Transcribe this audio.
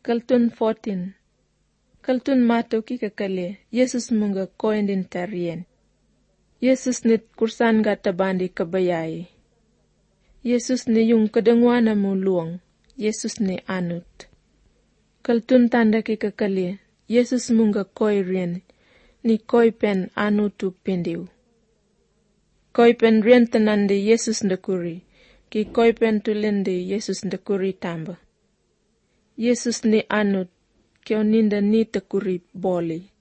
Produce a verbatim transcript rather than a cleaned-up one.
Kaltun fourteen. Kaltun mato ki kakale, Yesus munga koendin tarien. Yesus nit kursan gata bandi kabayai. Yesus ni yung kadangwana mo luang, Yesus ni anut. Kaltun tanda ki kakale, Yesus munga koi rien, ni koi pen anutu pindiw. Koi pen rien tanande Yesus ndakuri, ki koi pen tulende Yesus ndakuri tamba. Yesus ni anut, kyo ninda ni takuri boli.